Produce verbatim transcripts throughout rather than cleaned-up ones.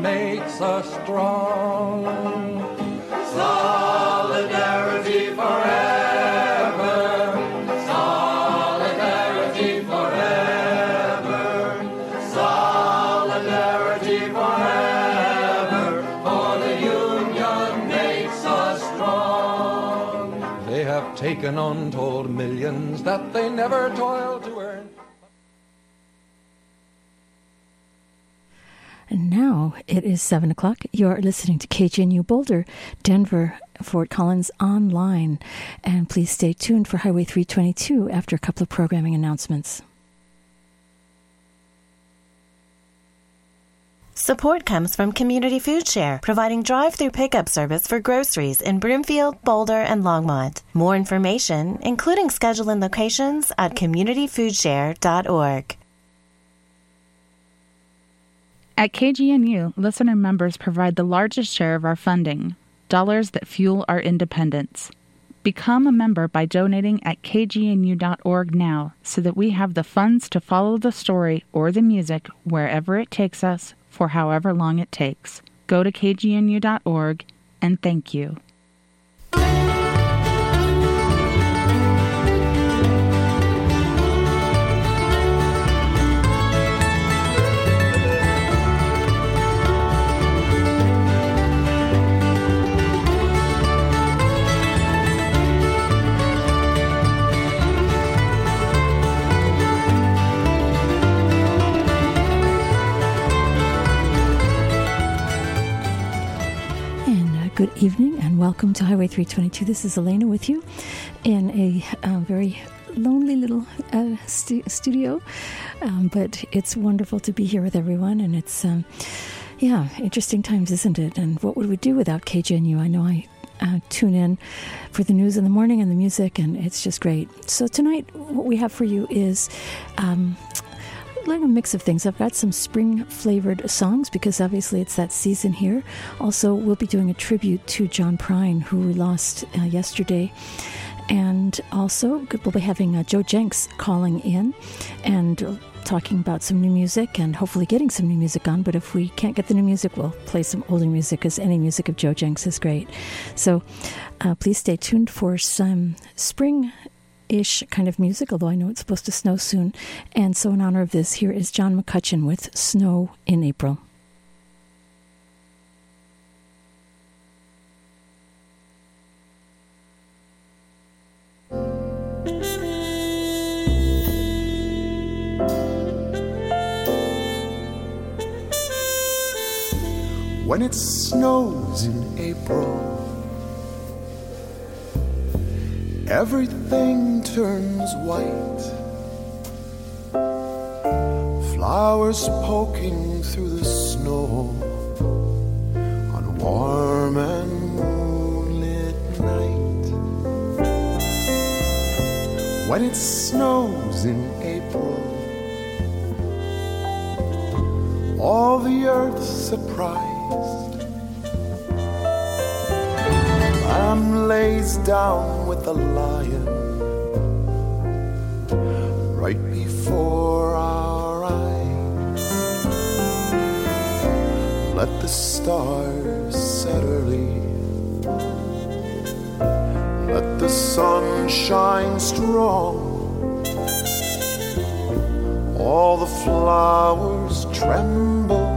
makes us strong. Solidarity forever, solidarity forever, solidarity forever, for the Union makes us strong. They have taken untold millions that they never toiled to earn. And now it is seven o'clock. You are listening to K G N U Boulder, Denver, Fort Collins Online. And please stay tuned for Highway three twenty-two after a couple of programming announcements. Support comes from Community Food Share, providing drive-through pickup service for groceries in Broomfield, Boulder, and Longmont. More information, including schedule and locations, at community food share dot org. At K G N U, listener members provide the largest share of our funding, dollars that fuel our independence. Become a member by donating at k g n u dot org now so that we have the funds to follow the story or the music wherever it takes us for however long it takes. Go to k g n u dot org and thank you. Good evening and welcome to Highway three twenty-two. This is Elena with you in a uh, very lonely little uh, stu- studio, um, but it's wonderful to be here with everyone, and it's, um, yeah, interesting times, isn't it? And what would we do without K G N U? I know I uh, tune in for the news in the morning and the music, and it's just great. So tonight, what we have for you is Um, like a mix of things. I've got some spring-flavored songs because obviously it's that season here. Also, we'll be doing a tribute to John Prine, who we lost uh, yesterday. And also, we'll be having uh, Joe Jenks calling in and uh, talking about some new music and hopefully getting some new music on. But if we can't get the new music, we'll play some older music because any music of Joe Jenks is great. So uh, please stay tuned for some spring ish kind of music, although I know it's supposed to snow soon. And so in honor of this, here is John McCutcheon with Snow in April. When it snows in April, everything turns white. Flowers poking through the snow on a warm and moonlit night. When it snows in April, all the earth's surprised. Lamb lays down with the lion right before our eyes. Let the stars set early, let the sun shine strong. All the flowers tremble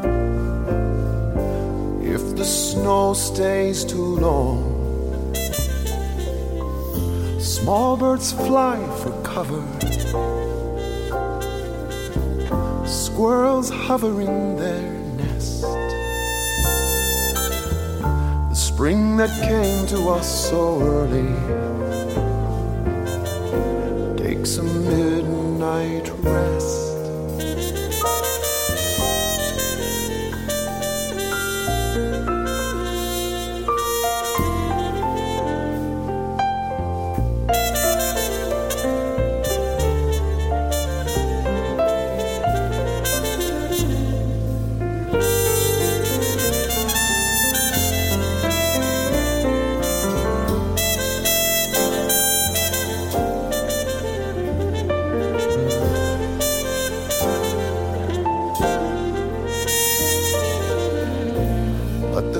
if the snow stays too long. Small birds fly for cover, squirrels hover in their nest. The spring that came to us so early takes a midnight rest.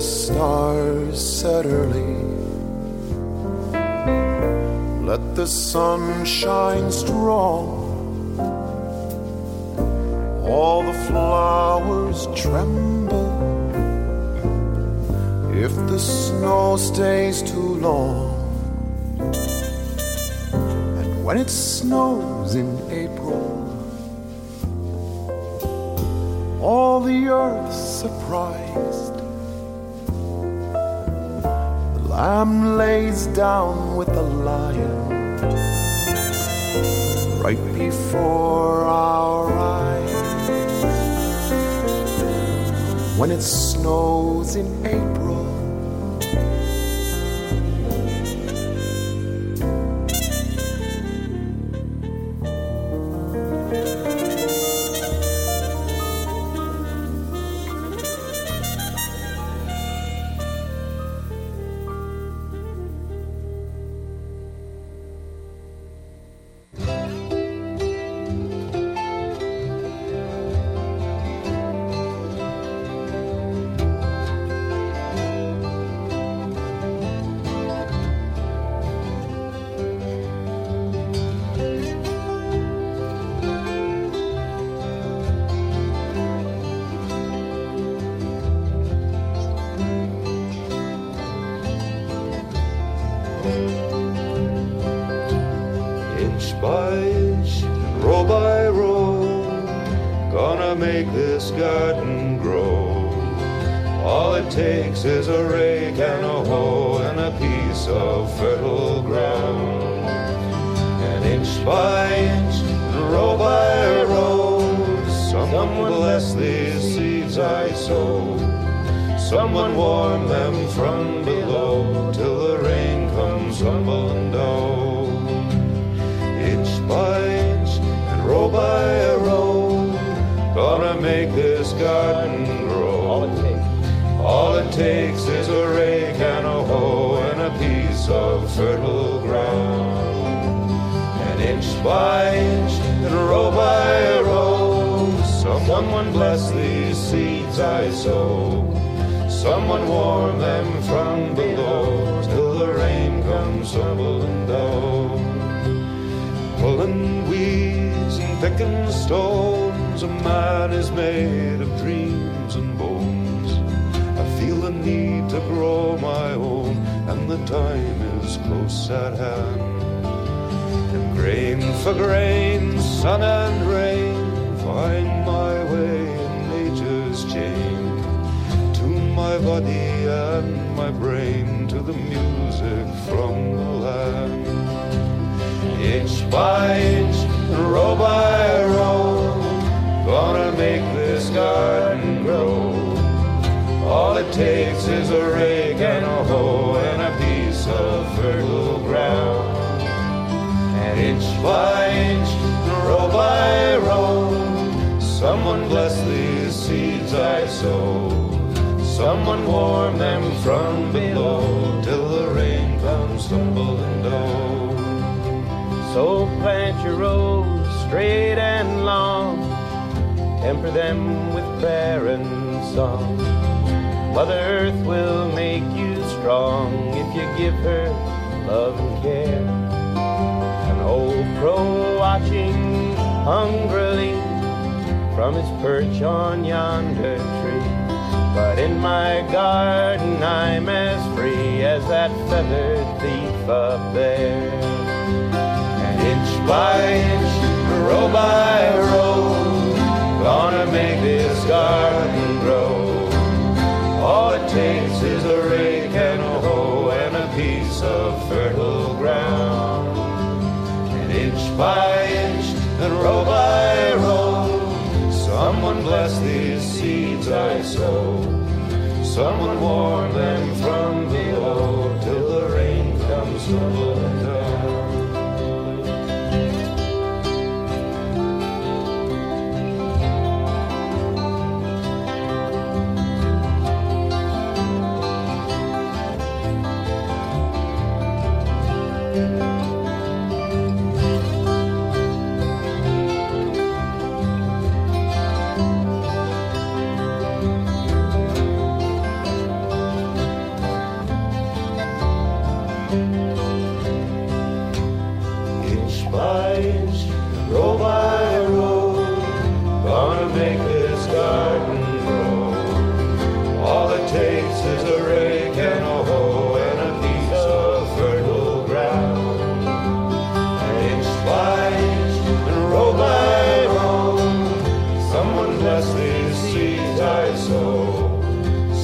stars set early. Let the sun shine strong. All the flowers tremble if the snow stays too long. And when it snows in April, all the earth's surprised. The lamb lays down with the lion right before our eyes. When it snows in April, is a rake and a hoe and a piece of fertile ground. And inch by inch, row by row, someone bless these seeds I sow. Someone warm them from below till the rain comes rumbling down. Inch by inch and row by row, gonna make this garden grow. All it takes All it takes is a rake and a hoe and a piece of fertile ground. And inch by inch and row by row, someone bless these seeds I sow. Someone warm them from below till the rain comes tumbling down. Pulling weeds and picking stones, a man is made of dreams and bones. Feel the need to grow my own, and the time is close at hand. And grain for grain, sun and rain, find my way in nature's chain. Tune my body and my brain to the music from the land. Inch by inch, row by row, gonna make this garden grow. All it takes is a rake and a hoe and a piece of fertile ground. And inch by inch, row by row, someone bless these seeds I sow. Someone warm them from below till the rain comes tumbling down. So plant your rows straight and long, temper them with prayer and song. Mother Earth will make you strong if you give her love and care. An old crow watching hungrily from his perch on yonder tree. But in my garden I'm as free as that feathered thief up there. And inch by inch, row by row, gonna make this garden grow. All it takes is a rake and a hoe and a piece of fertile ground. And inch by inch and row by row, someone bless these seeds I sow. Someone warm them from below till the rain comes tumbling down.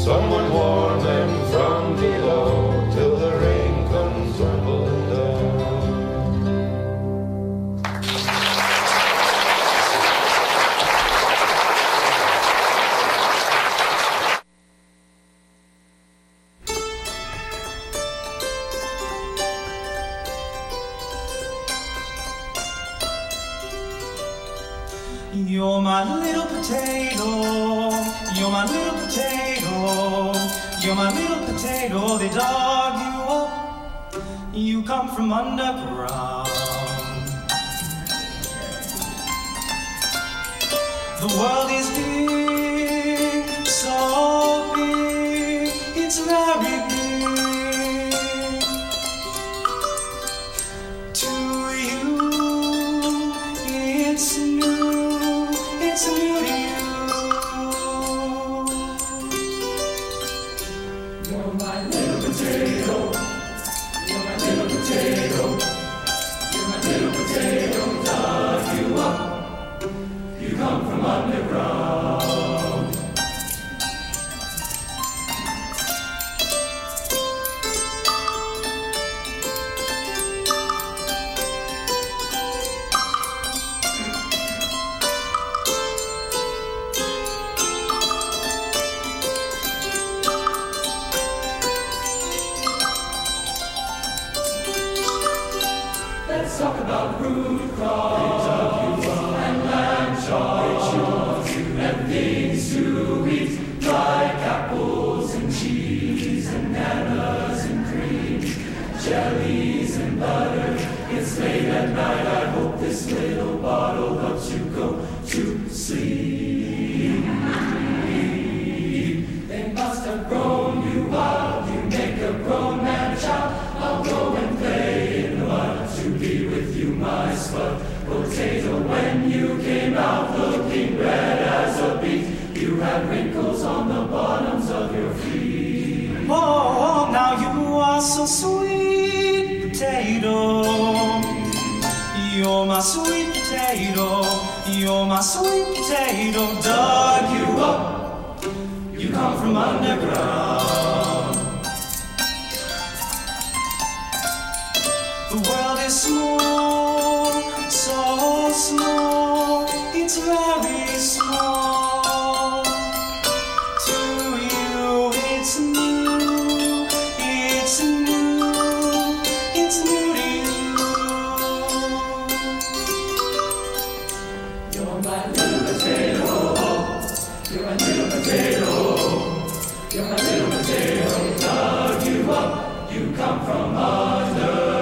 someone warm them from below till the rain comes rumbling down. You're my little potato, you're my little potato, you're my little potato, they dug you up, you come from underground. The world is big, so big, it's very big. To you, it's new, it's new to you. You're my little potato, you're my little potato, you're my little potato, dug you up, you come from underground. Let's talk about root crops and lamb chops and things to eat, like apples and cheese and bananas and cream, jellies and butter. It's late at night, I hope this little bottle helps you go to sleep. They must have grown you wild, you make a grown man child. I'll go and play in the mud to be with you, my spud potato. When you came out looking red as a beet, you had wrinkles on the bottoms of your feet. Oh, now you are so sweet, potato. You're my sweet potato. You're my sweet potato. Dug you up, you come from underground. The world is small, so small, it's very small. To you it's new, it's new, it's new to you. You're my little potato, you're my little potato, you're my little potato, dug you up, you come from under.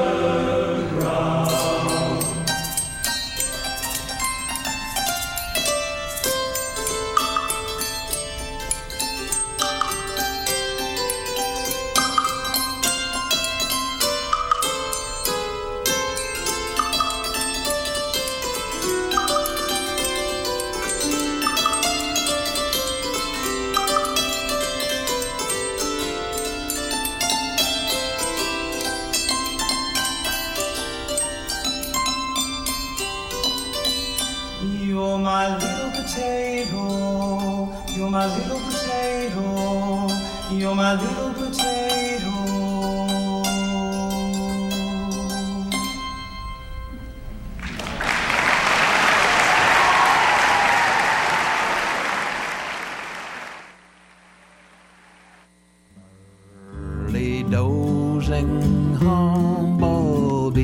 You're my little potato, you're my little potato, you're my little potato. Early dozing humblebee,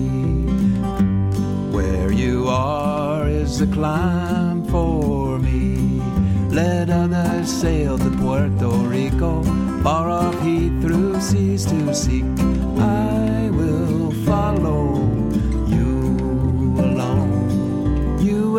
where you are is the climb for me. Let others sail to Puerto Rico, far off heat through seas to seek. I will follow you alone. You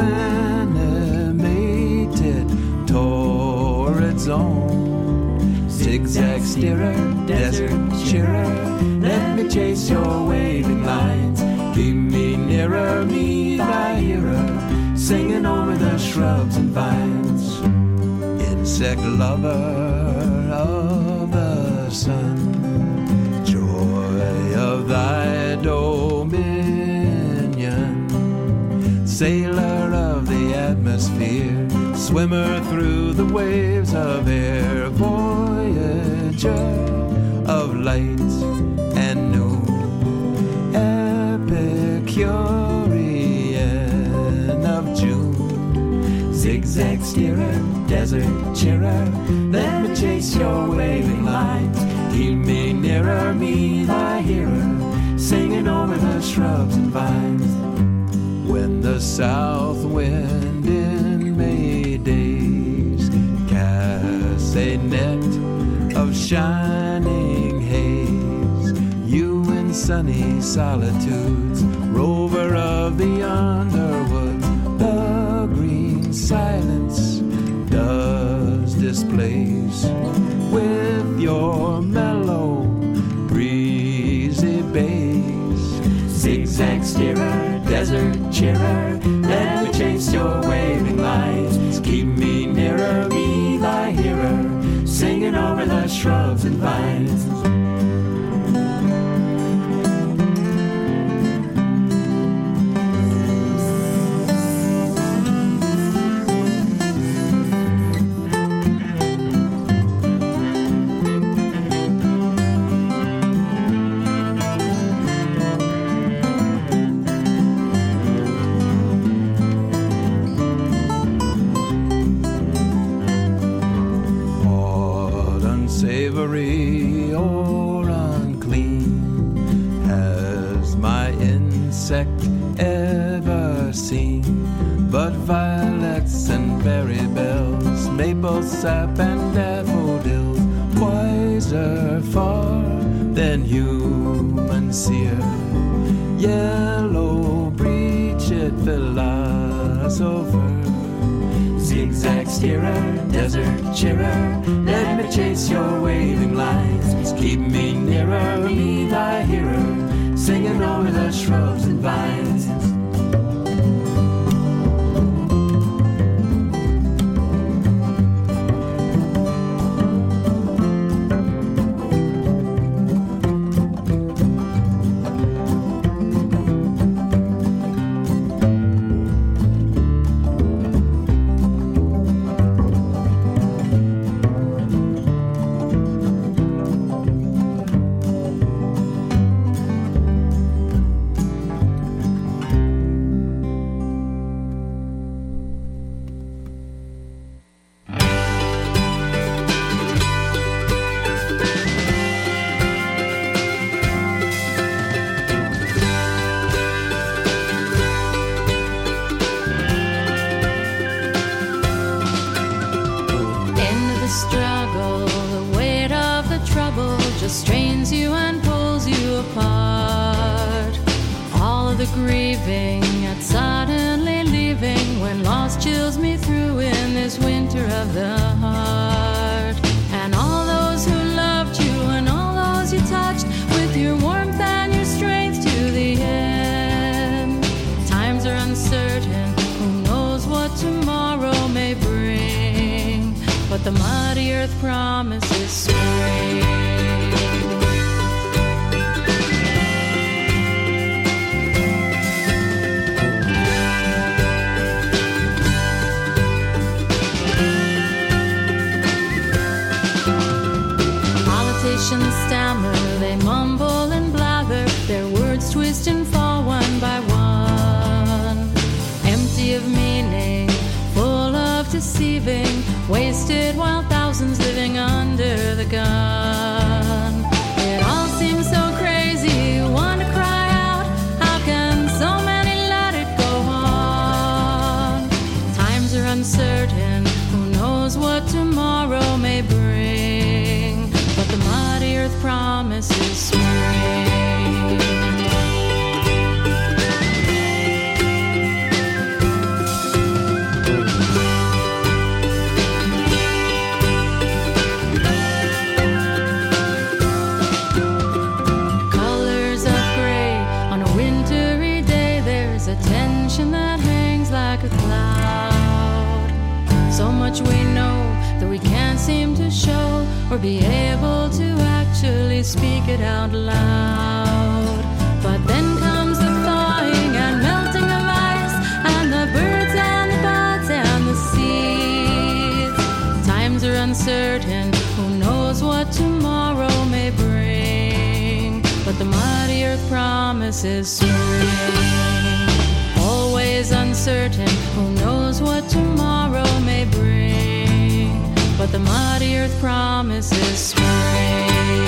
animated torrid zone, zigzag steerer, desert cheerer, let me chase your waving lines. Keep me nearer, me thy hearer, singing over the shrubs and vines. Insect lover of the sun, joy of thy dominion, sailor of the atmosphere, swimmer through the waves of air, voyager of light and noon, Epicurean of June, zigzag steerer, desert cheerer, let me chase your waving lines, keep me nearer, me thy hearer, singing over the shrubs and vines. When the south wind in May days casts a net of shining haze, you in sunny solitudes, rover of the underwoods, the green silence does displace with your mellow breezy bass. Zigzag steerer, desert cheerer, let me chase your waving lines, keep me nearer, be thy hearer, singing over the shrubs and vines. Unsavory or unclean, has my insect ever seen but violets and berry bells, maple sap and daffodils, wiser far than human seer, yellow-breeched philosopher. Zigzag steerer, desert cheerer, let me chase your waving lines, keep me nearer, be thy hearer, singing over the shrubs and vines. Strains you and pulls you apart. All of the grieving at suddenly leaving, when loss chills me through in this winter of the heart. And all those who loved you and all those you touched with your warmth and your strength to the end. Times are uncertain, who knows what tomorrow may bring, but the muddy earth promises spring. Stammer, they mumble and blather, their words twist and fall one by one, empty of meaning, full of deceiving, wasted while thousands living under the gun. It all seems so crazy, you want to cry out, how can so many let it go on? Times are uncertain, who knows what tomorrow may bring, but the mighty earth promises spring. Colors of gray on a wintry day, there's a tension that hangs like a cloud. So much we know that we can't seem to show or be able to actually speak it out loud. But then comes the thawing and melting of ice, and the birds and the buds and the sea. uncertain. Who knows what tomorrow may bring? But the mighty earth promises spring. Always uncertain. Who knows what tomorrow may bring? But the mighty earth promises spring.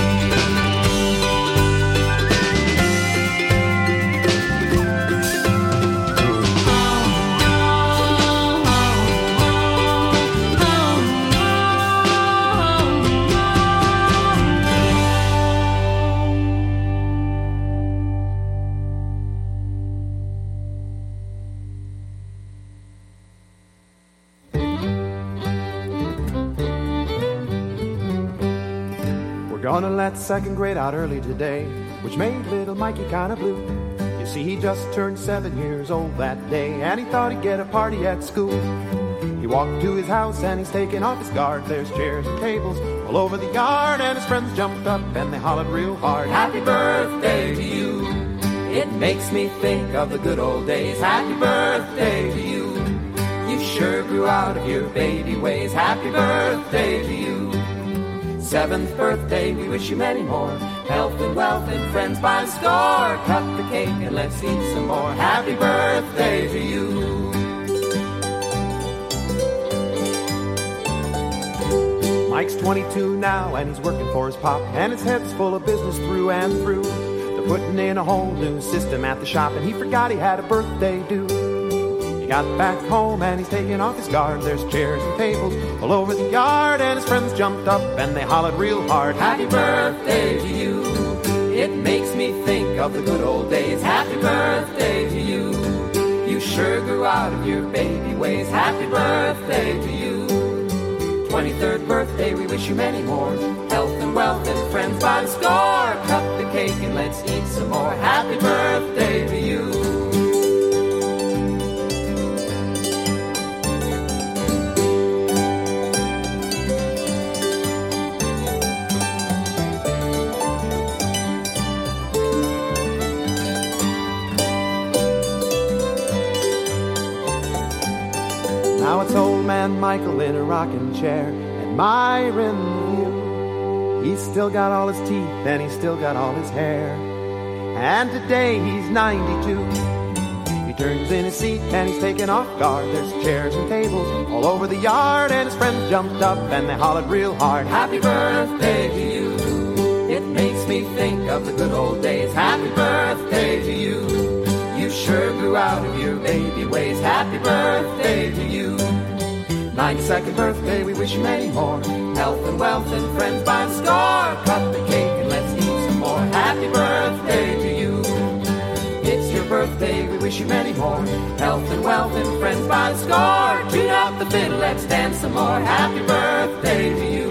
Gonna let second grade out early today, which made little Mikey kinda blue. You see, he just turned seven years old that day, and he thought he'd get a party at school. He walked to his house and he's taking off his guard. There's chairs and tables all over the yard, and his friends jumped up and they hollered real hard. Happy birthday to you. It makes me think of the good old days. Happy birthday to you. You sure grew out of your baby ways. Happy birthday to you. Seventh birthday, we wish you many more. Health and wealth and friends by the score. Cut the cake and let's eat some more. Happy birthday to you. Mike's twenty-two now and he's working for his pop, and his head's full of business through and through. They're putting in a whole new system at the shop, and he forgot he had a birthday due. He got back home and he's taking off his guard. There's chairs and tables all over the yard, and his friends jumped up and they hollered real hard. Happy birthday to you. It makes me think of the good old days. Happy birthday to you. You sure grew out of your baby ways. Happy birthday to you. twenty-third birthday, we wish you many more. Health and wealth and friends by the score. Cut the cake and let's eat some more. Happy birthday to you. Now it's old man Michael in a rocking chair, admiring the view. He's still got all his teeth and he's still got all his hair, and today he's ninety-two. He turns in his seat and he's taken off guard. There's chairs and tables all over the yard, and his friends jumped up and they hollered real hard. Happy birthday to you. It makes me think of the good old days. Happy birthday to you. You sure grew out of your baby ways. Happy birthday to you. ninety-second birthday, we wish you many more. Health and wealth and friends by the score. Cut the cake and let's eat some more. Happy birthday to you. It's your birthday, we wish you many more. Health and wealth and friends by the score. Tune out the fiddle, let's dance some more. Happy birthday to you.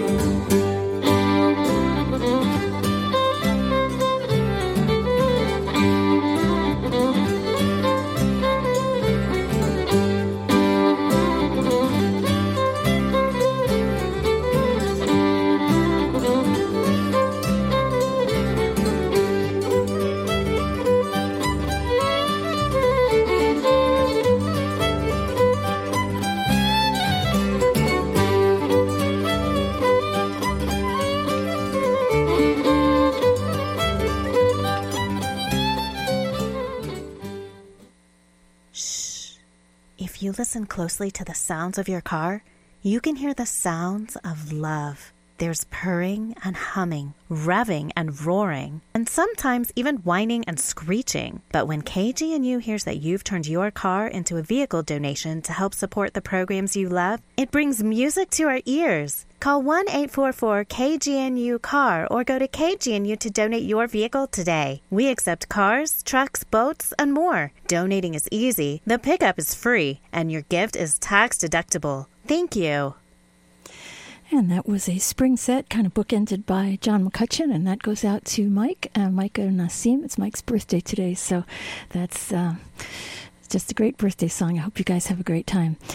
If you listen closely to the sounds of your car, you can hear the sounds of love. There's purring and humming, revving and roaring, and sometimes even whining and screeching. But when K G N U hears that you've turned your car into a vehicle donation to help support the programs you love, it brings music to our ears. Call one eight four four K G N U car or go to K G N U to donate your vehicle today. We accept cars, trucks, boats, and more. Donating is easy, the pickup is free, and your gift is tax deductible. Thank you. And that was a spring set, kind of bookended by John McCutcheon, and that goes out to Mike, uh, Micah Nassim. It's Mike's birthday today, so that's uh, just a great birthday song. I hope you guys have a great time.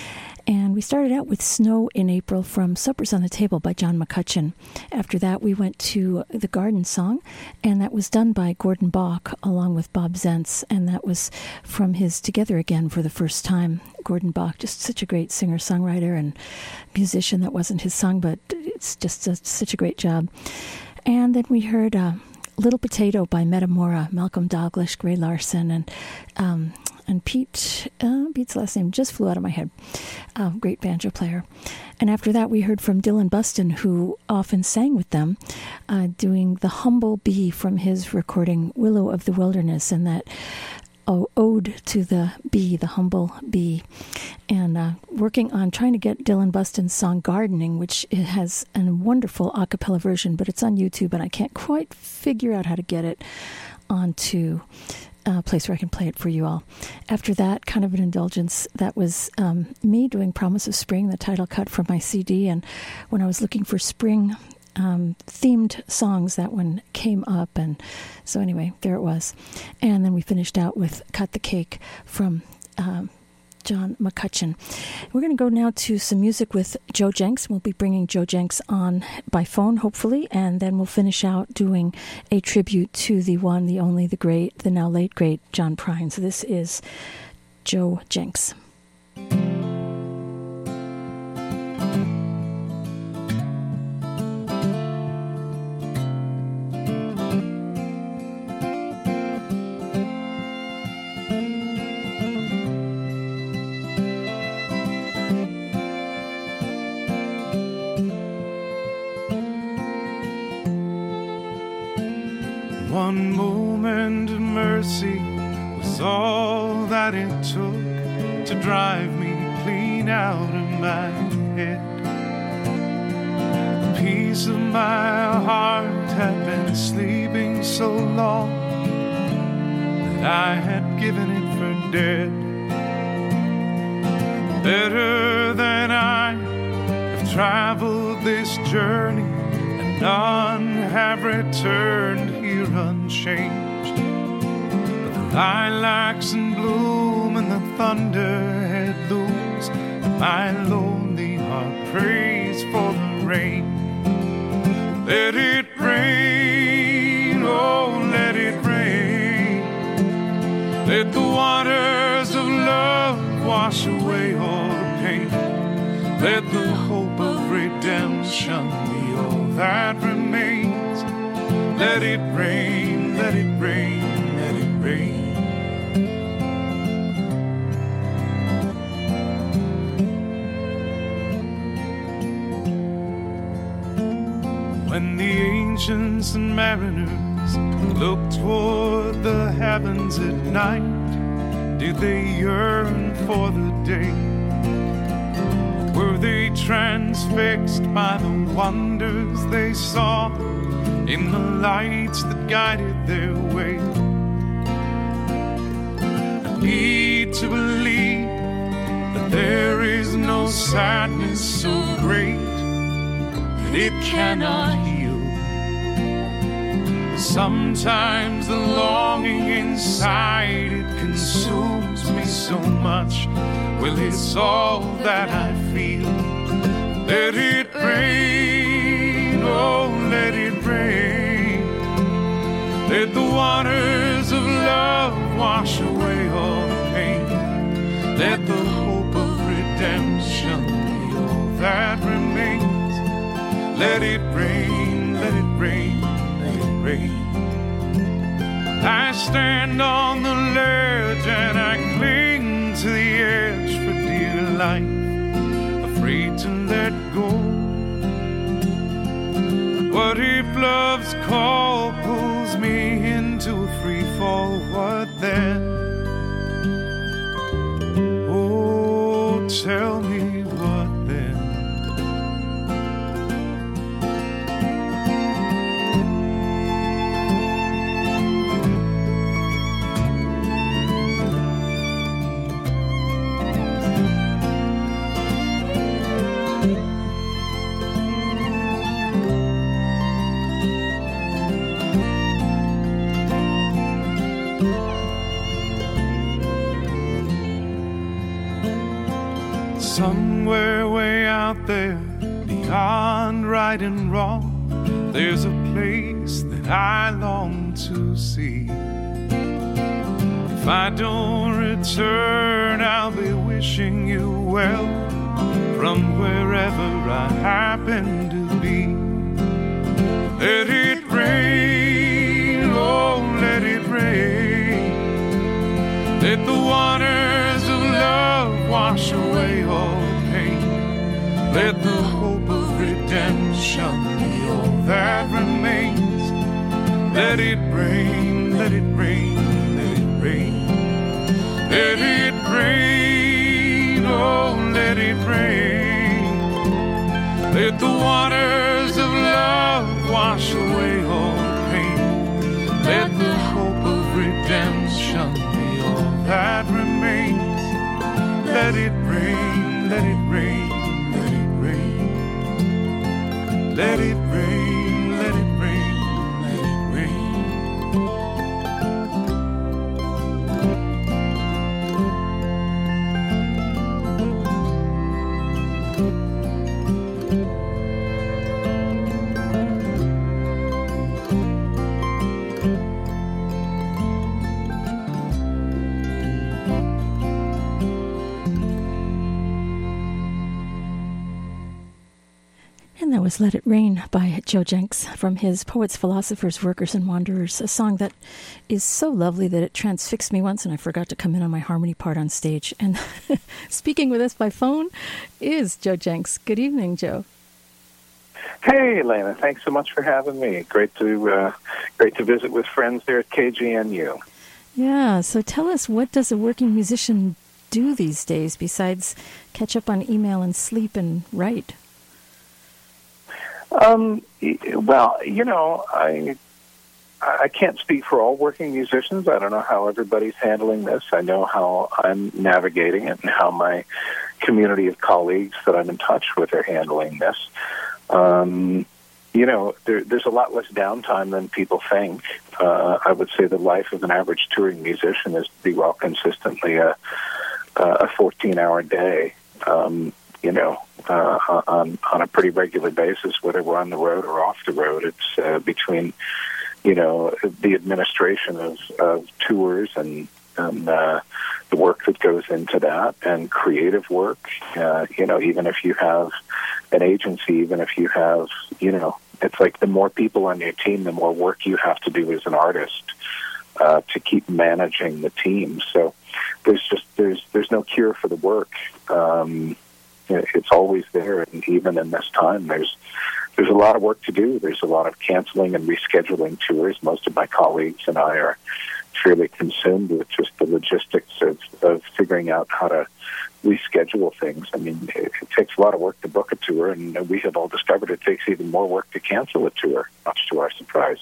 And we started out with Snow in April from Suppers on the Table by John McCutcheon. After that, we went to The Garden Song, and that was done by Gordon Bach along with Bob Zentz, and that was from his Together Again for the First Time. Gordon Bach, just such a great singer-songwriter and musician. That wasn't his song, but it's just a, such a great job. And then we heard uh, Little Potato by Metamora, Malcolm Dalglish, Gray Larson, and um, and Pete, uh, Pete's last name just flew out of my head. Uh, great banjo player. And after that, we heard from Dylan Buston, who often sang with them, uh, doing The Humble Bee from his recording Willow of the Wilderness, and that oh, ode to the bee, the humble bee, and uh, working on trying to get Dylan Buston's song Gardening, which it has a wonderful a cappella version, but it's on YouTube, and I can't quite figure out how to get it onto a place where I can play it for you all. After that, kind of an indulgence, that was um, me doing Promise of Spring, the title cut from my C D, and when I was looking for spring Um, themed songs, that one came up, and so anyway, there it was. And then we finished out with Cut the Cake from um, John McCutcheon. We're going to go now to some music with Joe Jenks. We'll be bringing Joe Jenks on by phone, hopefully, and then we'll finish out doing a tribute to the one, the only, the great, the now late great John Prine. So this is Joe Jenks. One moment of mercy was all that it took to drive me clean out of my head. A piece of my heart had been sleeping so long that I had given it for dead. Better than I have traveled this journey, and none have returned here unchanged. But the lilacs in bloom and the thunderhead looms, and my lonely heart prays for the rain. Let it rain, oh let it rain. Let the waters of love wash away all the pain. Let the hope of redemption be all that remains. Let it rain, let it rain, let it rain. When the ancients and mariners looked toward the heavens at night, did they yearn for the day? Were they transfixed by the wonders they saw in the lights that guided their way? I need to believe that there is no sadness so great that it cannot heal. Sometimes the longing inside it consumes me so much. Well, it's all that I feel. Let it rain, oh, let it rain. Let the waters of love wash away all the pain. Let the hope of redemption be all that remains. Let it rain, let it rain, let it rain. I stand on the ledge and I cling to the edge for dear life, afraid to let go. What if love's call pulls me into a free fall? What then? Oh, tell me what then? right and wrong, there's a place that I long to see. If I don't return, I'll be wishing you well from wherever I happen to be. Let it rain, oh, let it rain. Let the waters of love wash away all pain. Let the hope of redemption be all that remains. Let it rain, let it rain, let it rain. Let it rain, oh, let it rain. Let the waters of love wash away all pain. Let the hope of redemption be all that remains. Let it rain, let it rain, let it rain. Let it rain, let it rain, let it rain. And that was Let It Rain by Joe Jencks from his Poets, Philosophers, Workers, and Wanderers, a song that is so lovely that it transfixed me once and I forgot to come in on my harmony part on stage. And speaking with us by phone is Joe Jencks. Good evening, Joe. Hey, Elena. Thanks so much for having me. Great to uh, great to visit with friends there at K G N U. Yeah, so tell us, what does a working musician do these days besides catch up on email and sleep and write? Um, well, you know, I I can't speak for all working musicians. I don't know how everybody's handling this. I know how I'm navigating it and how my community of colleagues that I'm in touch with are handling this. Um, you know, there, there's a lot less downtime than people think. Uh, I would say the life of an average touring musician is pretty well consistently a a fourteen-hour day. Um, you know, uh, on on a pretty regular basis, whether we're on the road or off the road. It's uh, between, you know, the administration of, of tours and, and uh, the work that goes into that, and creative work. Uh, you know, even if you have an agency, even if you have, you know, it's like the more people on your team, the more work you have to do as an artist uh, to keep managing the team. So there's just there's there's no cure for the work. Um, It's always there, and even in this time, there's there's a lot of work to do. There's a lot of canceling and rescheduling tours. Most of my colleagues and I are fairly consumed with just the logistics of, of figuring out how to reschedule things. I mean, it, it takes a lot of work to book a tour, and we have all discovered it takes even more work to cancel a tour, much to our surprise.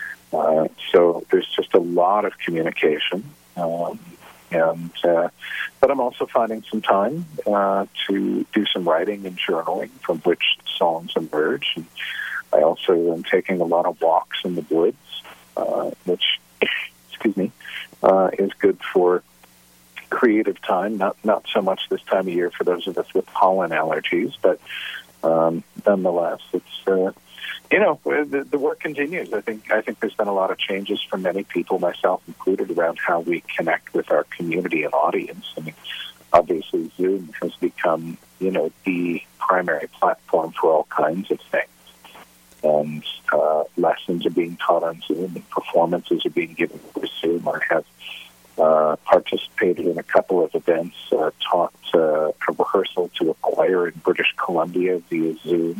Uh, so there's just a lot of communication. Um, And, uh, but I'm also finding some time uh, to do some writing and journaling from which songs emerge. And I also am taking a lot of walks in the woods, uh, which, excuse me, uh, is good for creative time. Not not so much this time of year for those of us with pollen allergies, but um, nonetheless, it's uh, you know the, the work continues. I think I think there's been a lot of changes for many people, myself included, around how we connect with our community and audience. I mean, obviously Zoom has become, you know, the primary platform for all kinds of things, and uh, lessons are being taught on Zoom, and performances are being given over Zoom. I have uh, participated in a couple of events, uh, taught uh, a rehearsal to a choir in British Columbia via Zoom.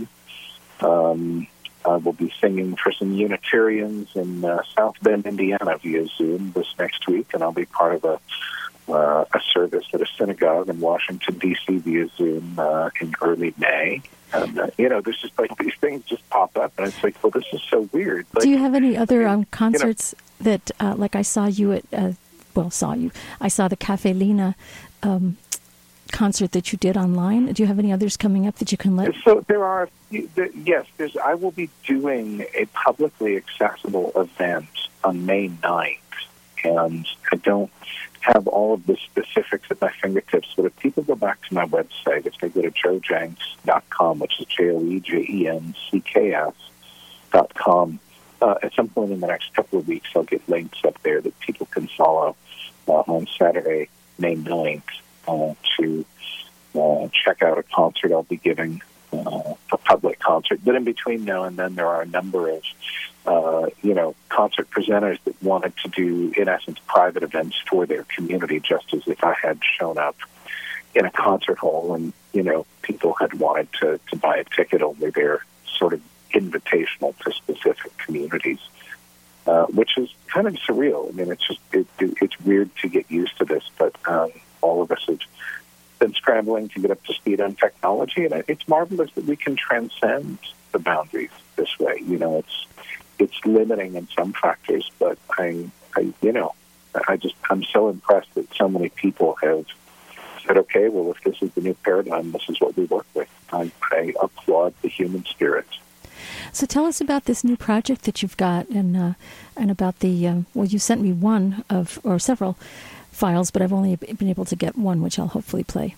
Um, I will be singing for some Unitarians in uh, South Bend, Indiana via Zoom this next week, and I'll be part of a uh, a service at a synagogue in Washington, D C via Zoom uh, in early May. And, uh, you know, there's just like these things just pop up, and it's like, well, this is so weird. Like, do you have any other um, concerts you know, that, uh, like I saw you at, uh, well, saw you, I saw the Cafe Lena um concert that you did online. Do you have any others coming up that you can let? So there are, yes, there's, I will be doing a publicly accessible event on May ninth, and I don't have all of the specifics at my fingertips. But if people go back to my website, if they go to joe jenks dot com, which is J O E J E N C K S dot com, uh, at some point in the next couple of weeks, I'll get links up there that people can follow uh, on Saturday, May ninth, uh, to uh, check out a concert I'll be giving, uh, a public concert. But in between now and then, there are a number of Uh, you know, concert presenters that wanted to do, in essence, private events for their community, just as if I had shown up in a concert hall and, you know, people had wanted to, to buy a ticket, only they're sort of invitational to specific communities, uh, which is kind of surreal. I mean, it's just, it, it, it's weird to get used to this, but um, all of us have been scrambling to get up to speed on technology, and it's marvelous that we can transcend the boundaries this way. You know, it's, It's limiting in some factors, but I, I, you know, I just, I'm so impressed that so many people have said, okay, well, if this is the new paradigm, this is what we work with. I, I applaud the human spirit. So tell us about this new project that you've got, and uh, and about the, um, well, you sent me one of, or several files, but I've only been able to get one, which I'll hopefully play.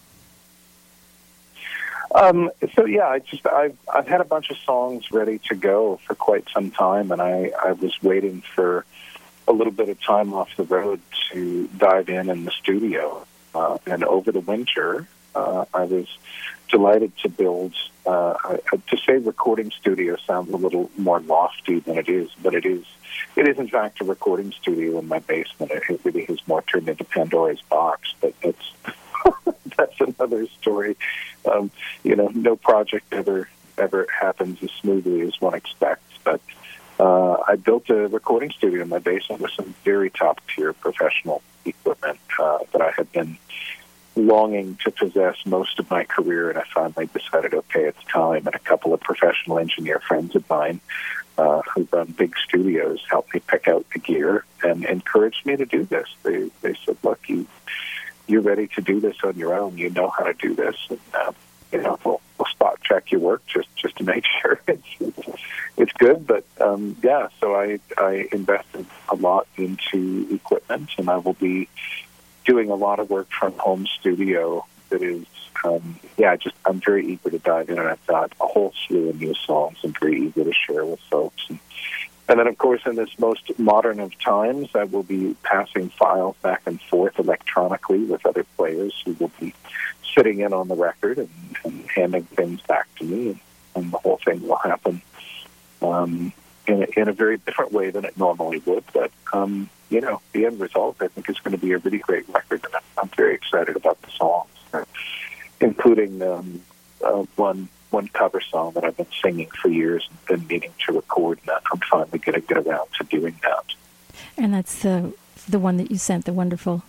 Um, so yeah, I just I've I've had a bunch of songs ready to go for quite some time, and I, I was waiting for a little bit of time off the road to dive in in the studio. Uh, and over the winter, uh, I was delighted to build. Uh, I, to say recording studio sounds a little more lofty than it is, but it is. It is in fact a recording studio in my basement. It, it really has more turned into Pandora's box, but it's. That's another story. Um, you know, no project ever ever happens as smoothly as one expects. But uh, I built a recording studio in my basement with some very top-tier professional equipment uh, that I had been longing to possess most of my career, and I finally decided, okay, it's time. And a couple of professional engineer friends of mine uh, who run big studios helped me pick out the gear and encouraged me to do this. They, they said, look, you... you're ready to do this on your own. You know how to do this, and uh, you know we'll, we'll spot check your work just, just to make sure it's it's good. But um, yeah, so I I invested a lot into equipment, and I will be doing a lot of work from home studio. That is, um, yeah, just I'm very eager to dive in, and I've got a whole slew of new songs I'm very eager to share with folks. And, And then, of course, in this most modern of times, I will be passing files back and forth electronically with other players who will be sitting in on the record and, and handing things back to me, and, and the whole thing will happen um, in, a, in a very different way than it normally would. But, um, you know, the end result, I think, is going to be a really great record, and I'm very excited about the songs, including um, uh, one... one cover song that I've been singing for years and been meaning to record, and I'm finally going to get around to doing that. And that's the the one that you sent, the wonderful...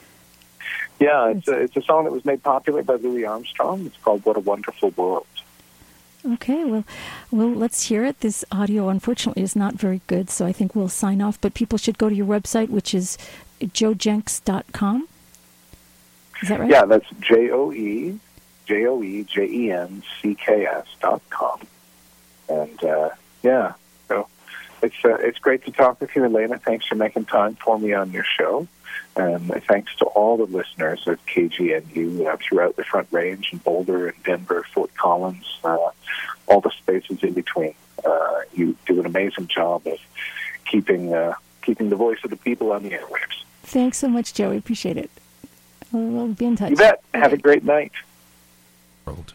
Yeah, it's a, it's a song that was made popular by Louis Armstrong. It's called What a Wonderful World. Okay, well, well, let's hear it. This audio, unfortunately, is not very good, so I think we'll sign off. But people should go to your website, which is joe jenks dot com. Is that right? Yeah, that's J O E... J O E J E N C K S dot com. And, uh, yeah, so it's uh, it's great to talk with you, Elena. Thanks for making time for me on your show. And thanks to all the listeners of K G N U uh, throughout the Front Range in Boulder and Denver, Fort Collins, uh, all the spaces in between. Uh, you do an amazing job of keeping, uh, keeping the voice of the people on the airwaves. Thanks so much, Joe. We appreciate it. We'll, we'll be in touch. You bet. Okay. Have a great night. World.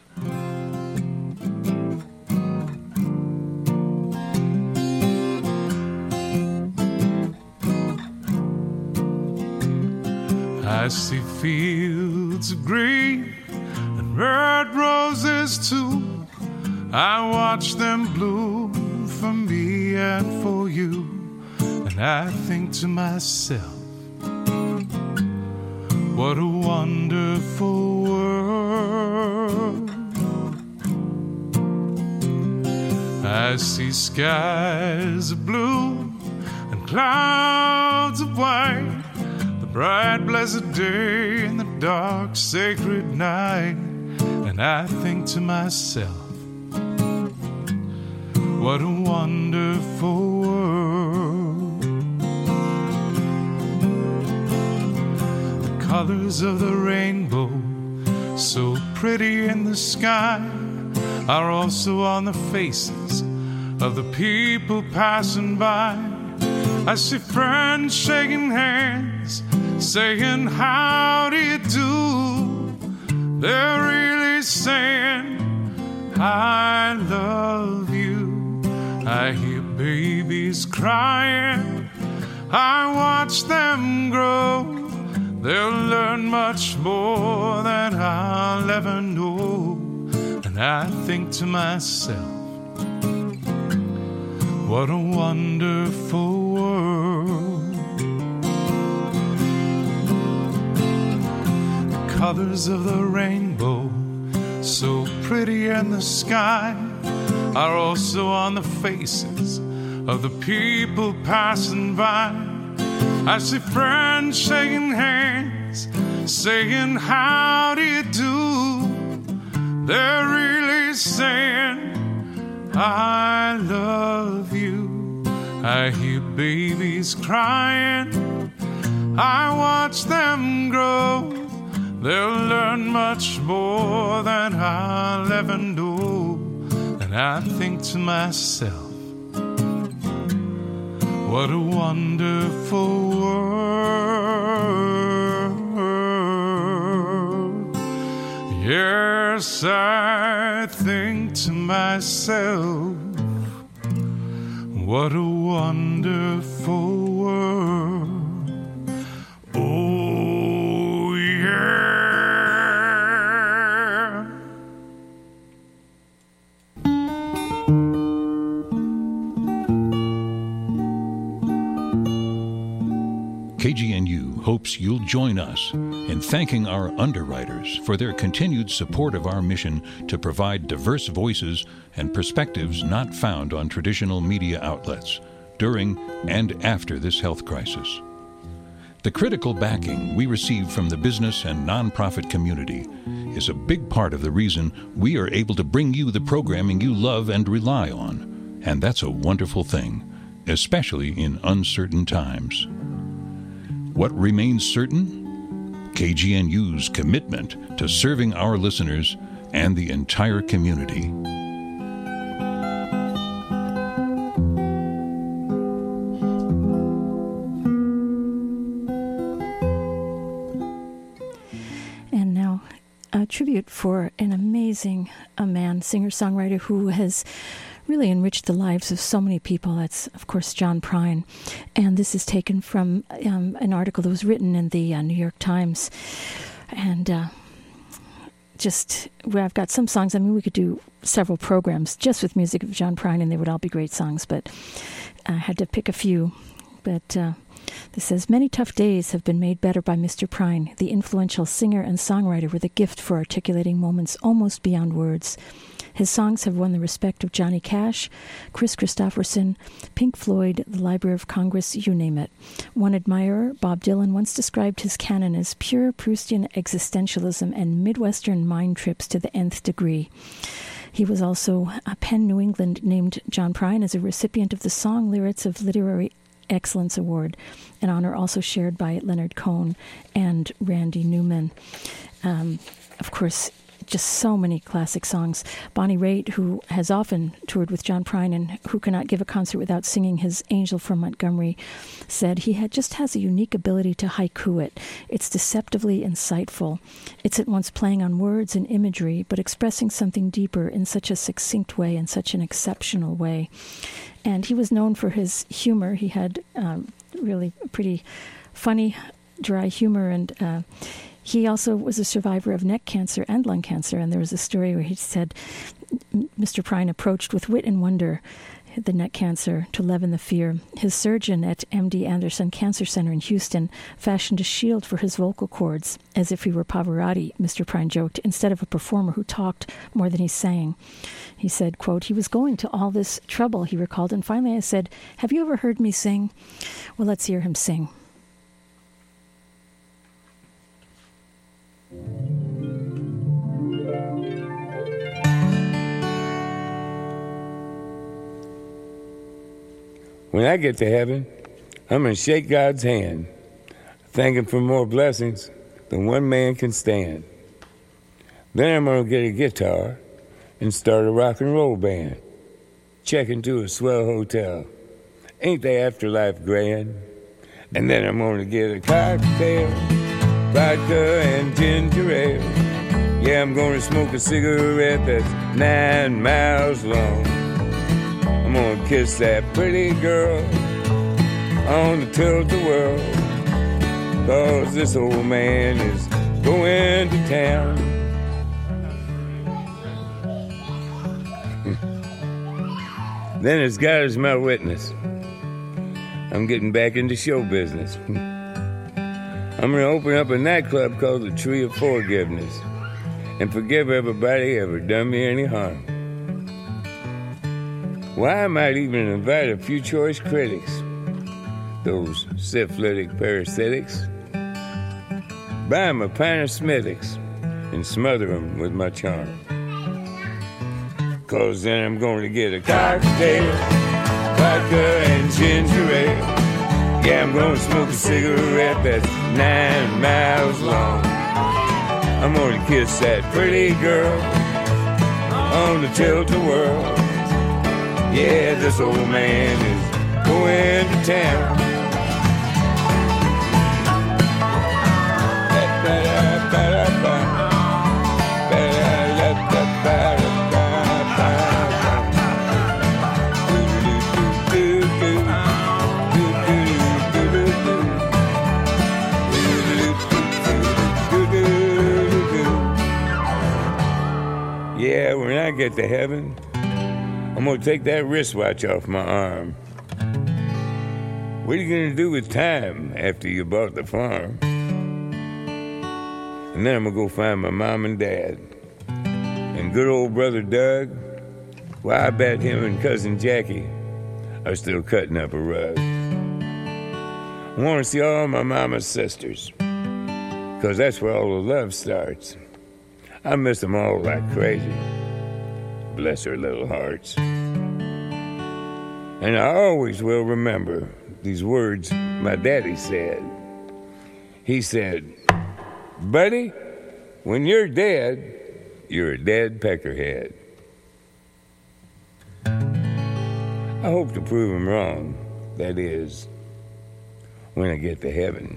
I see fields of green and red roses too. I watch them bloom for me and for you. And I think to myself, what a wonderful world. I see skies of blue and clouds of white, the bright blessed day and the dark sacred night. And I think to myself, what a wonderful world. colors of the rainbow, so pretty in the sky, are also on the faces of the people passing by. I see friends shaking hands, saying, how do you do? They're really saying, I love you. I hear babies crying, I watch them grow. They'll learn much more than I'll ever know. And I think to myself, what a wonderful world. The colors of the rainbow, so pretty in the sky, are also on the faces of the people passing by. I see friends shaking hands, saying, how do you do? They're really saying, I love you. I hear babies crying, I watch them grow. They'll learn much more than I'll ever know. And I think to myself, what a wonderful world. Yes, I think to myself, what a wonderful world. Oh, yeah. K G N U hopes you'll join us in thanking our underwriters for their continued support of our mission to provide diverse voices and perspectives not found on traditional media outlets during and after this health crisis. The critical backing we receive from the business and nonprofit community is a big part of the reason we are able to bring you the programming you love and rely on, and that's a wonderful thing, especially in uncertain times. What remains certain? K G N U's commitment to serving our listeners and the entire community. And now a tribute for an amazing a man, singer-songwriter who has really enriched the lives of so many people. That's, of course, John Prine. And this is taken from um, an article that was written in the uh, New York Times. And uh, just, where I've got some songs, I mean, we could do several programs just with music of John Prine, and they would all be great songs, but I had to pick a few. But uh, this says, many tough days have been made better by Mister Prine, the influential singer and songwriter with a gift for articulating moments almost beyond words. His songs have won the respect of Johnny Cash, Chris Christopherson, Pink Floyd, the Library of Congress, you name it. One admirer, Bob Dylan, once described his canon as pure Proustian existentialism and Midwestern mind trips to the nth degree. He was also a Penn New England named John Prine as a recipient of the Song Lyrics of Literary Excellence Award, an honor also shared by Leonard Cohen and Randy Newman. Um, of course, just so many classic songs. Bonnie Raitt, who has often toured with John Prine and who cannot give a concert without singing his Angel from Montgomery, said he had just has a unique ability to haiku it. It's deceptively insightful. It's at once playing on words and imagery, but expressing something deeper in such a succinct way, in such an exceptional way. And he was known for his humor. He had um, really pretty funny, dry humor, and uh, he also was a survivor of neck cancer and lung cancer, and there was a story where he said Mister Prine approached with wit and wonder the neck cancer to leaven the fear. His surgeon at M D Anderson Cancer Center in Houston fashioned a shield for his vocal cords, as if he were Pavarotti, Mister Prine joked, instead of a performer who talked more than he sang. He said, quote, he was going to all this trouble, he recalled, and finally I said, have you ever heard me sing? Well, let's hear him sing. When I get to heaven, I'm going to shake God's hand, thank Him for more blessings, than one man can stand. Then I'm gonna get a guitar and start a rock and roll band. Check into a swell hotel. Ain't the afterlife grand? And then I'm gonna get a cocktail, vodka and ginger ale. Yeah, I'm gonna smoke a cigarette that's nine miles long. I'm gonna kiss that pretty girl on the tilt-a-whirl, 'cause this old man is going to town. Then as God is my witness, I'm getting back into show business. I'm going to open up a nightclub called the Tree of Forgiveness and forgive everybody ever done me any harm. Why, I might even invite a few choice critics, those syphilitic parasitics, buy 'em a pint of Smithwick's and smother 'em with my charm. 'Cause then I'm going to get a cocktail, vodka and ginger ale. Yeah, I'm going to smoke a cigarette that's nine miles long. I'm going to kiss that pretty girl on the tilt-a-whirl. Yeah, this old man is going to town. Yeah, when I get to heaven, I'm gonna take that wristwatch off my arm. What are you gonna do with time after you bought the farm? And then I'm gonna go find my mom and dad. And good old brother Doug, well, I bet him and cousin Jackie are still cutting up a rug. I wanna see all my mama's sisters, 'cause that's where all the love starts. I miss them all like crazy. Bless their little hearts. And I always will remember these words my daddy said. He said, buddy, when you're dead, you're a dead peckerhead. I hope to prove him wrong. That is, when I get to heaven.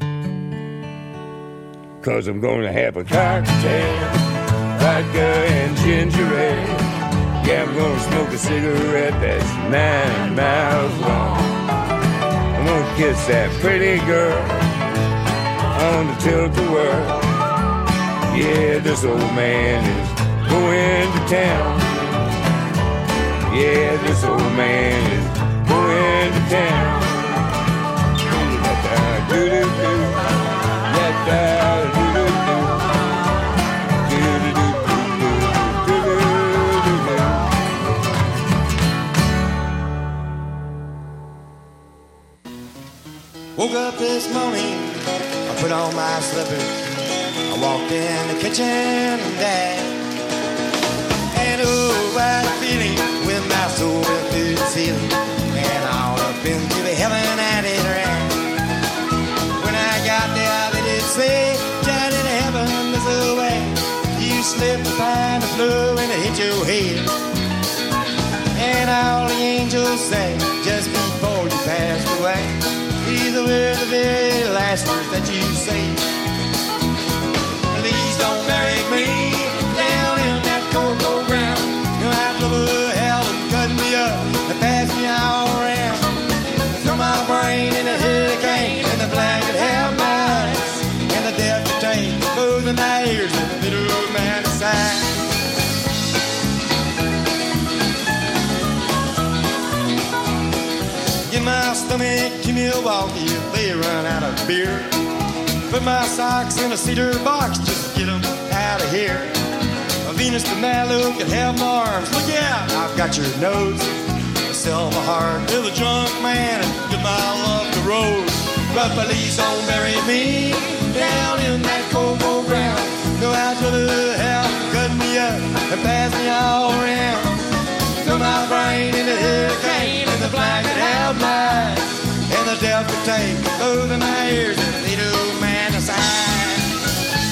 'Cause I'm going to have a cocktail, vodka and ginger ale. Yeah, I'm gonna smoke a cigarette that's nine miles long. I'm gonna kiss that pretty girl on the tilt-a-whirl. Yeah, this old man is going to town. Yeah, this old man is going to town. Do-do-do, do-do-do. Woke up this morning, I put on my slippers, I walked in the kitchen and dad. And oh, what a feeling when my soul went through the ceiling and all up into the heaven that it ran. When I got there, they did say, down in heaven there's a way. You slip behind the floor and it hit your head. And all the angels say, just before you passed away, these were the very last words that you say. Please don't bury me down in that cold, cold ground. You'll have to look hell and cut me up and pass me all around. Throw my brain in a hurricane and the blanket held my eyes. And the death to take both of my ears and the little man aside. Get my stomach to Milwaukee if they run out of beer. Put my socks in a cedar box, just get them out of here. A Venus de Milo could have my arms. Look out, I've got your nose. I sell my heart to the drunk man and give my love to Rose. But please don't bury me down in that cold, cold ground. Go out to the hell, cut me up and pass me all around. Throw my brain in the hurricane and the blanket held mine. And the death could take both of my ears and the little man aside.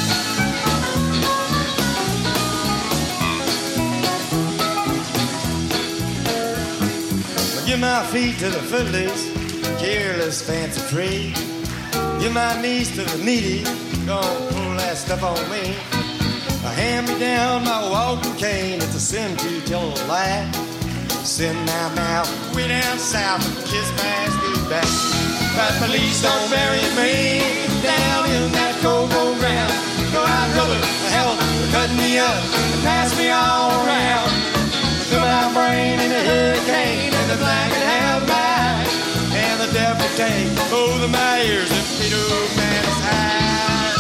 Give my feet to the footloose, careless, fancy free. Give my knees to the needy, don't pull that stuff on me. I hand me down my walking cane, it's a sin to tell a lie. Send my mouth way down south and kiss my ass goodbye. But police don't bury me down in that cold, cold ground. Go out, brother, for help, for cutting me up and pass me all around. Through my brain in a hurricane and the blanket held back. And the devil take both of my ears and Peter Man is high.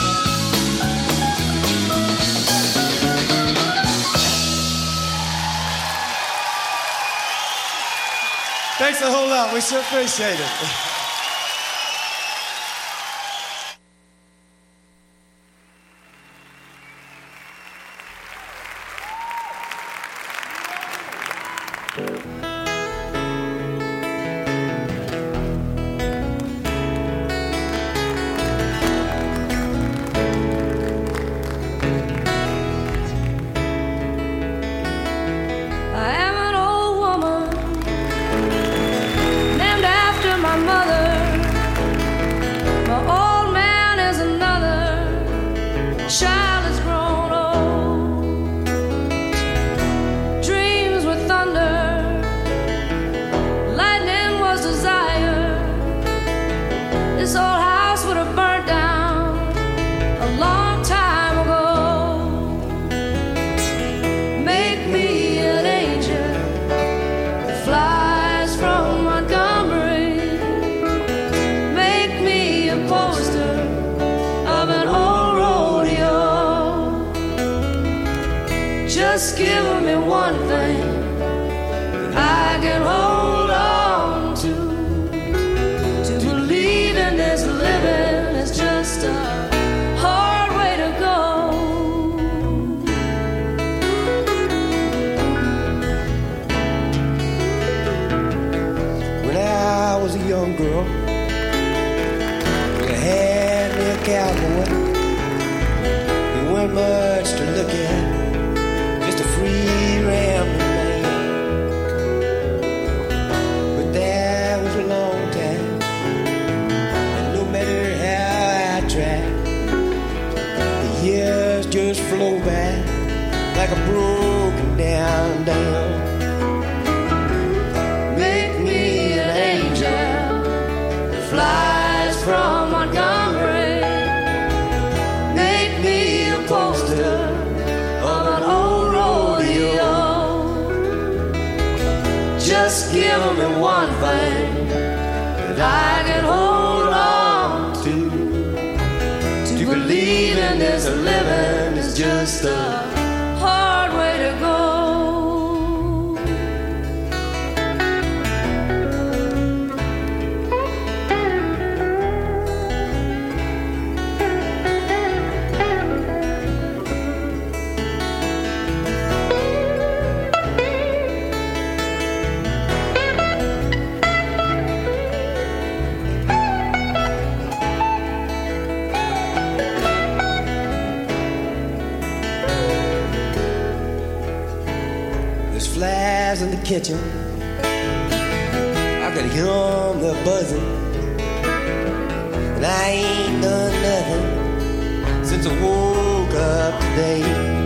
Thanks a whole lot. We sure appreciate it. Just give me one thing I can hold on to. To believe in this living is just a hard way to go. When I was a young girl, I had me a cowboy. He wasn't much to look at, just a free rambling man. But that was a long time, and no matter how I tried, the years just flow by like a broken down dam. Make me an angel that flies from Montgomery. Make me a poster of an old rodeo. Just give me one thing that I can hold on to. To believe in this living is just a hard way to go. Flies in the kitchen, I could hear them, they're buzzing, and I ain't done nothing since I woke up today.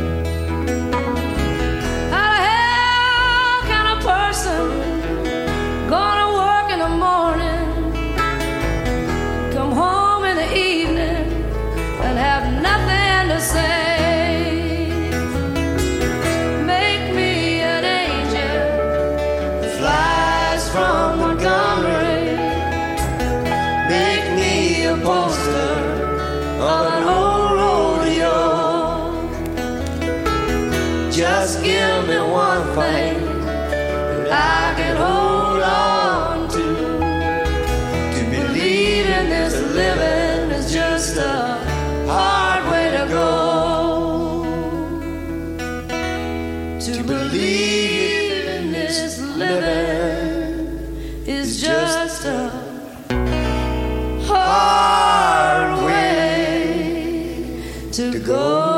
How the hell can a person gonna work in the morning, come home in the evening, and have nothing to say? From Montgomery, make me a poster of an old rodeo. Just give me one thing that I can hold on to. To believe in this living is just a hard way to go. To believe in this living is just a hard way to go.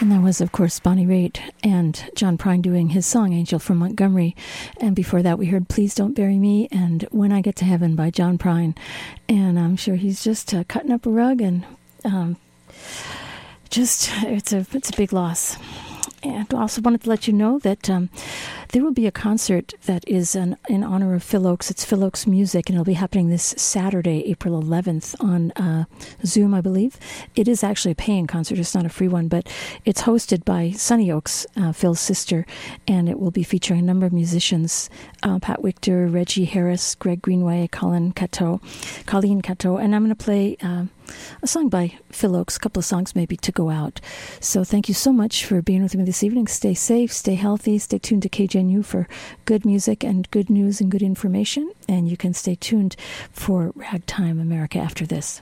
And that was, of course, Bonnie Raitt and John Prine doing his song, Angel from Montgomery. And before that, we heard Please Don't Bury Me and When I Get to Heaven by John Prine. And I'm sure he's just uh, cutting up a rug and um, just, it's a, it's a big loss. And I also wanted to let you know that um, there will be a concert that is an, in honor of Phil Ochs. It's Phil Ochs Music, and it'll be happening this Saturday, April eleventh, on uh, Zoom, I believe. It is actually a paying concert. It's not a free one, but it's hosted by Sonny Ochs, uh, Phil's sister, and it will be featuring a number of musicians, uh, Pat Wichter, Reggie Harris, Greg Greenway, Colin Cateau, Colleen Cateau, and I'm going to play Uh, a song by Phil Ochs, a couple of songs maybe to go out. So thank you so much for being with me this evening. Stay safe, stay healthy, stay tuned to K G N U for good music and good news and good information. And you can stay tuned for Ragtime America after this.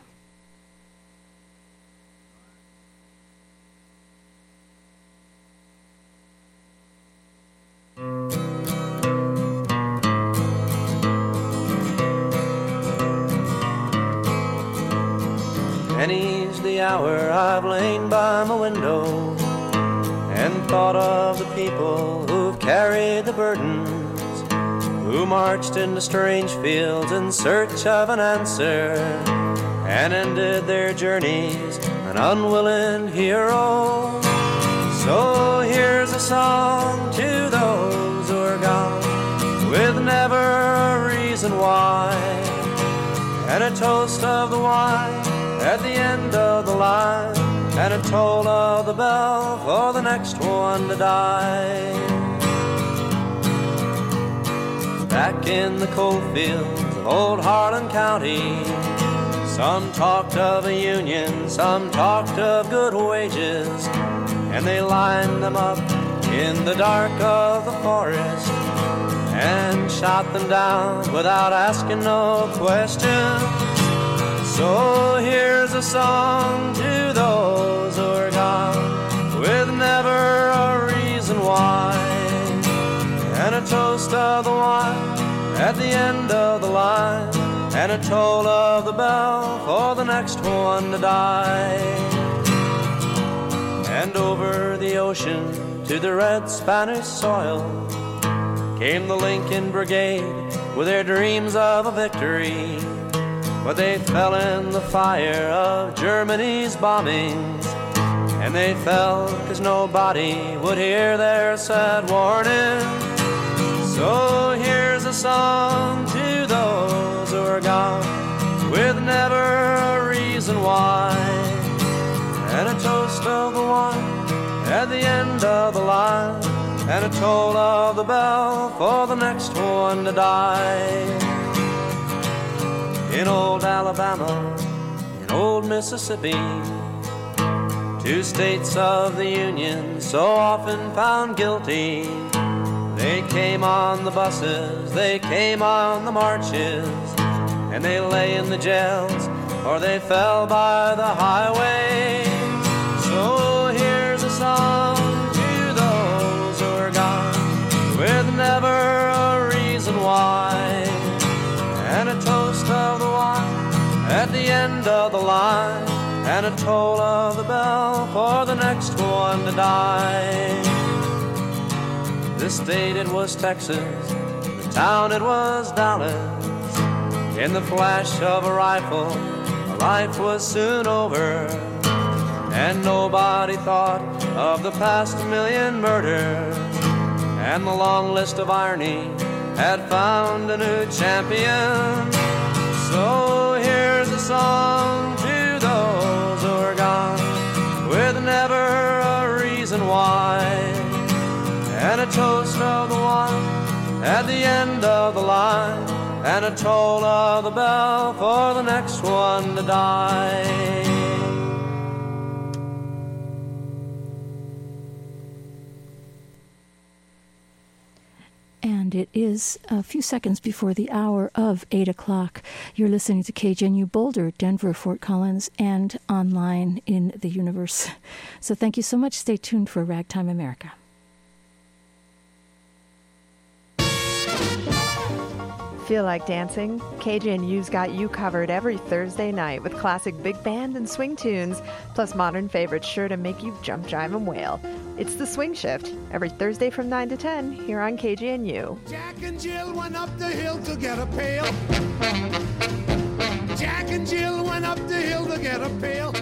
Many's the hour I've lain by my window and thought of the people who've carried the burdens, who marched into strange fields in search of an answer and ended their journeys an unwilling hero. So here's a song to those who are gone with never a reason why, and a toast of the wine at the end of the line, and a toll of the bell for the next one to die. Back in the coal fields of old Harlan County, some talked of a union, some talked of good wages, and they lined them up in the dark of the forest and shot them down without asking no questions. So here's a song to those who are gone with never a reason why, and a toast of the wine at the end of the line, and a toll of the bell for the next one to die. And over the ocean to the red Spanish soil came the Lincoln Brigade with their dreams of a victory, but they fell in the fire of Germany's bombings, and they fell 'cause nobody would hear their sad warning. So here's a song to those who are gone with never a reason why, and a toast of the wine at the end of the line, and a toll of the bell for the next one to die. In old Alabama, in old Mississippi, two states of the Union so often found guilty, they came on the buses, they came on the marches, and they lay in the jails or they fell by the highway. So here's a song to those who are gone with never a reason why, and a toast of the wine at the end of the line, and a toll of the bell for the next one to die. This state it was Texas, the town it was Dallas. In the flash of a rifle, life was soon over, and nobody thought of the past million murders, and the long list of irony had found a new champion. So here's a song to those who are gone with never a reason why, and a toast of the wine at the end of the line, and a toll of the bell for the next one to die. And it is a few seconds before the hour of eight o'clock. You're listening to K G N U Boulder, Denver, Fort Collins, and online in the universe. So thank you so much. Stay tuned for Ragtime America. Feel like dancing? K J N U's got you covered every Thursday night with classic big band and swing tunes, plus modern favorites sure to make you jump, jive, and wail. It's the Swing Shift, every Thursday from nine to ten here on K J N U. Jack and Jill went up the hill to get a pail. Jack and Jill went up the hill to get a pail.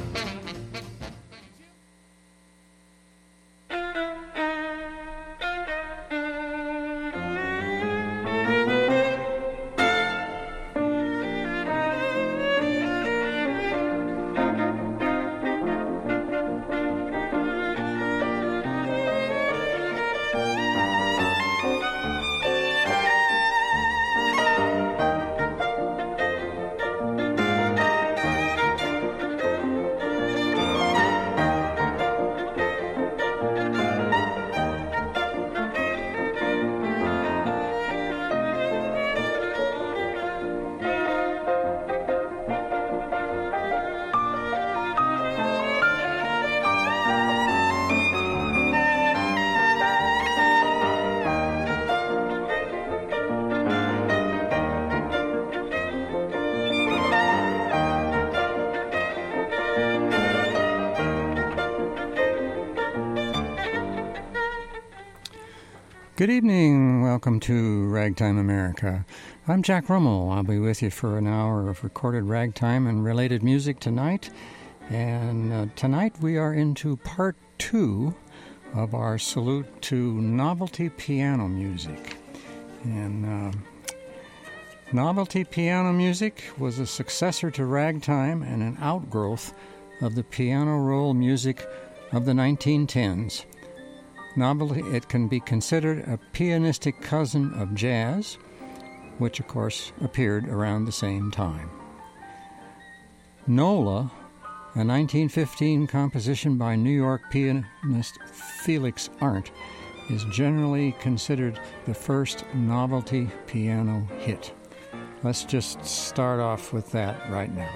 Good evening. Welcome to Ragtime America. I'm Jack Rummel. I'll be with you for an hour of recorded ragtime and related music tonight. And uh, tonight we are into part two of our salute to novelty piano music. And uh, novelty piano music was a successor to ragtime and an outgrowth of the piano roll music of the nineteen tens. Novelty, it can be considered a pianistic cousin of jazz, which of course appeared around the same time. Nola, a nineteen fifteen composition by New York pianist Felix Arndt, is generally considered the first novelty piano hit. Let's just start off with that right now.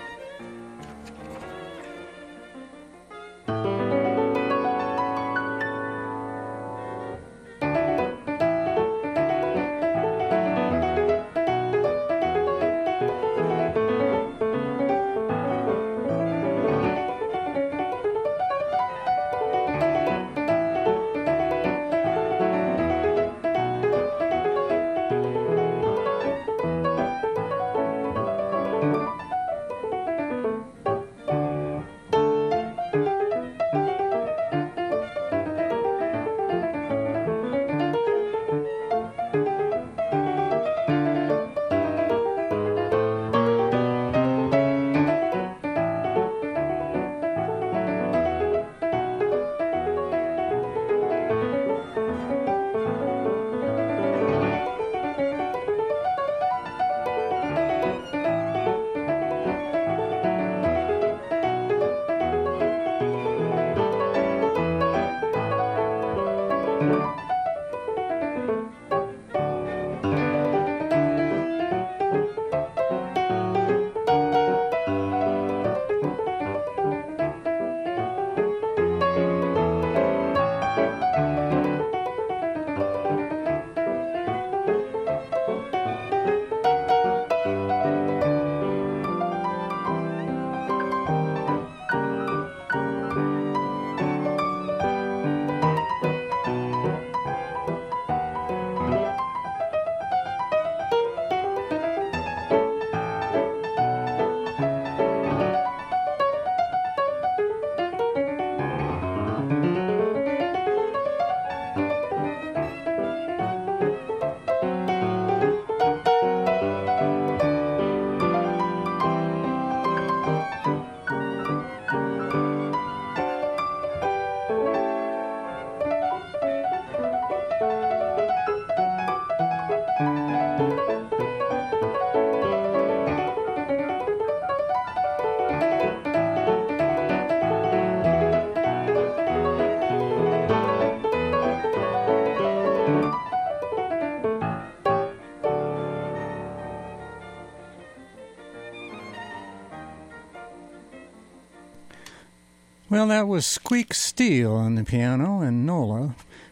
Well, that was Squeak Steel on the piano and Nola